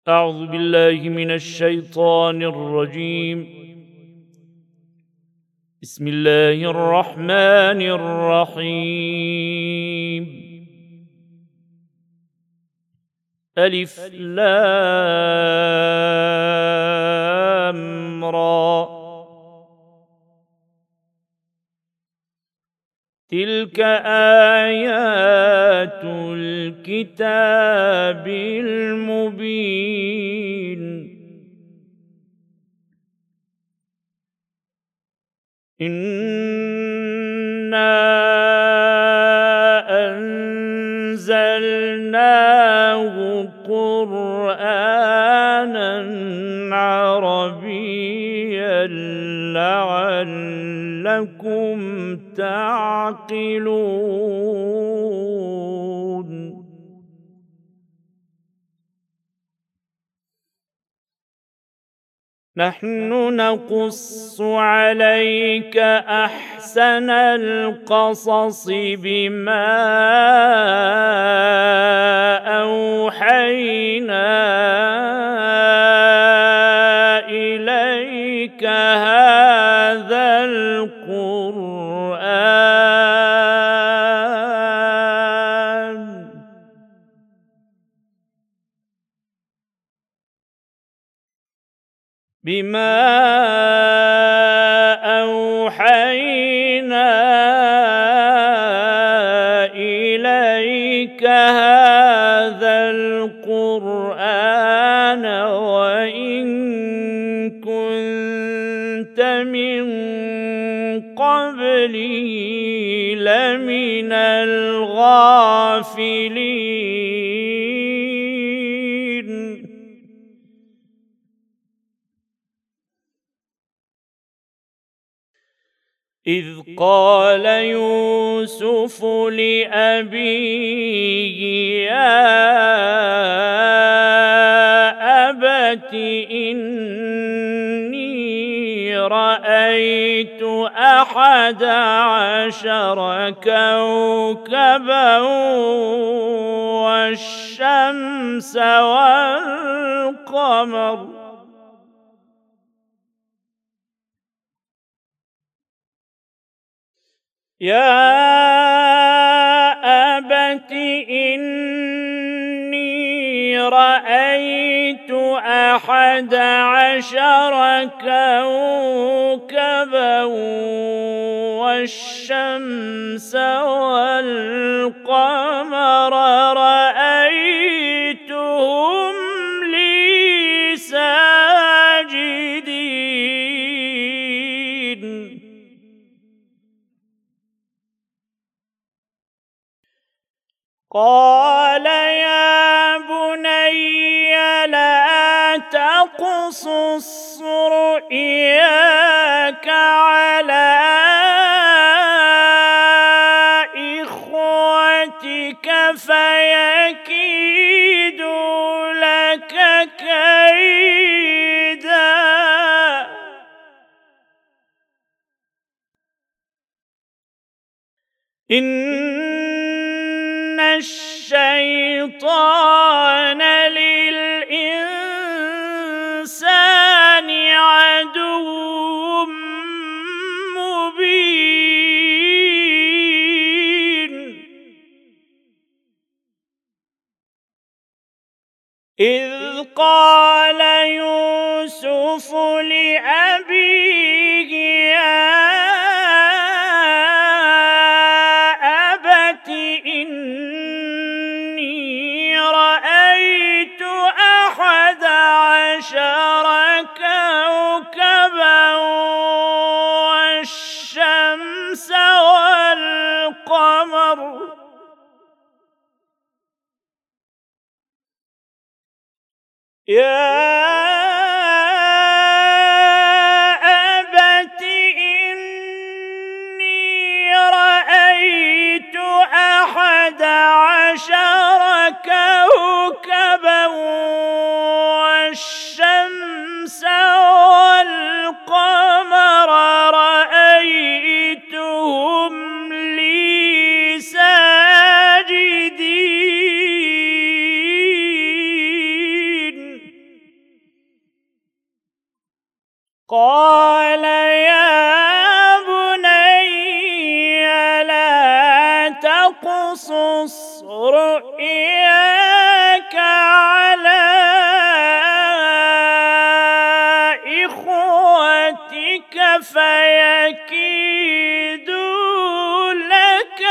أعوذ بالله من الشيطان الرجيم. بسم الله الرحمن الرحيم. ألف لام را. تلك آيات الكتاب المبين. إنا أنزلناه قرآنا عربيا لعلكم تعقلون. نحن نقص عليك أحسن القصص بما أوحينا إليك هذا القرآن وإن كنت من قبله لمن الغافلين. إذ قال يوسف لأبيه يا أبت إني رأيت 11 كوكبا والشمس والقمر يا أبت إني رأيت 11 كوكبا والشمس والقمر رأيتهم لي ساجدين. قال يا بني لا تقصص رؤياك على إخوتك فيكيدوا لك كيدا إن الشيطان للإنسان عدو مبين. إذ قال يوسف لأبيه يا إني رأيت 11 كوكبا والشمس والقمر يا أبت إني رأيت 11 كوكبا والشمس والقمر رأيتهم لي ساجدين. قال يا بني لا تقصص رؤياك على إخوتك فيكيدوا لك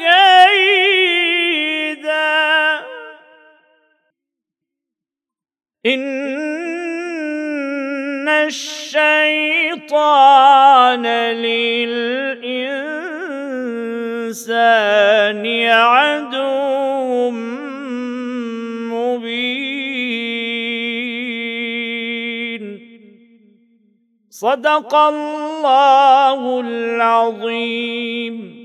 كيدا إن الشيطان للإنسان عدو مبين. صدق الله العظيم.